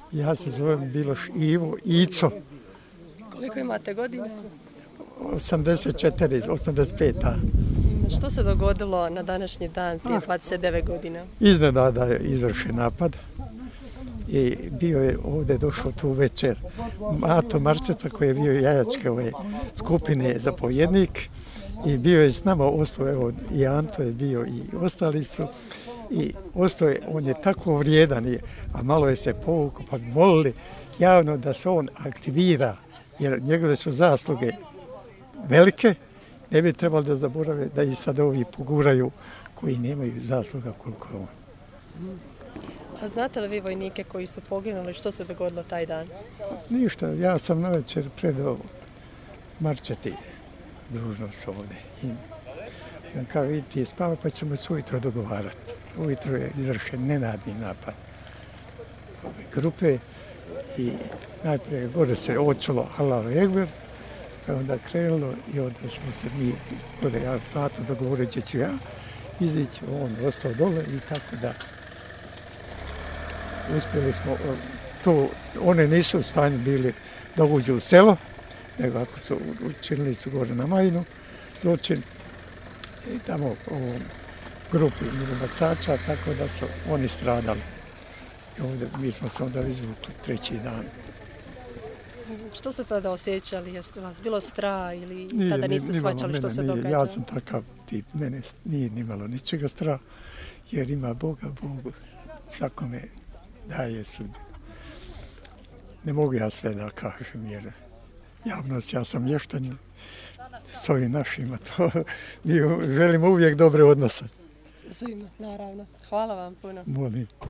Ja se zovem Biloš Ivo Ico, Koliko imate godina? 84, 85. Što se dogodilo na današnji dan prije 29 godina? Iznenada je izvršen napad i bio je ovdje došao tu večer Mato Marčeta koji je bio jajačke ove skupine zapovjednik i bio je s nama, ostao evo i Anto je bio i ostali su i ostao je, on je tako vrijedan, a malo je se povukao pa bi molili javno da se on aktivira jer njegove su zasluge velike, ne bi trebalo da zaborave da i sad ovi poguraju koji nemaju zasluga koliko je on. A znate li vi vojnike koji su poginuli, što se dogodilo taj dan? Ništa, ja sam na večer predao Marčeti dužnost ovdje. I on kao vidi ti spava pa ćemo se ujutro dogovarati. Ujutro je izvršen nenadni napad ove grupe i najprije gore se očulo Allahu Ekber, pa onda krenulo i onda smo se mi, gore ja Mato dogovorit ću ja, izići, on ostao dole i tako da uspjeli smo to, one nisu u stanju bili da uđu u selo, nego ako su učinili su gore na Majinu zločin i tamo u grupi minobacača, tako da su oni stradali. I ovdje mi smo se onda izvukli treći dan. Što ste tada osjećali? Jeste vas bilo strah ili tada niste shvaćali što se događa? Ja sam takav tip, mene nije nimalo ničega strah, jer ima Boga, Bog svakome daje sudbinu. Ne mogu ja sve da kažem, jer javnost, ja sam mještanin s ovim našima, to mi želimo uvijek dobre odnose. Svima, naravno. Hvala vam puno. Molim.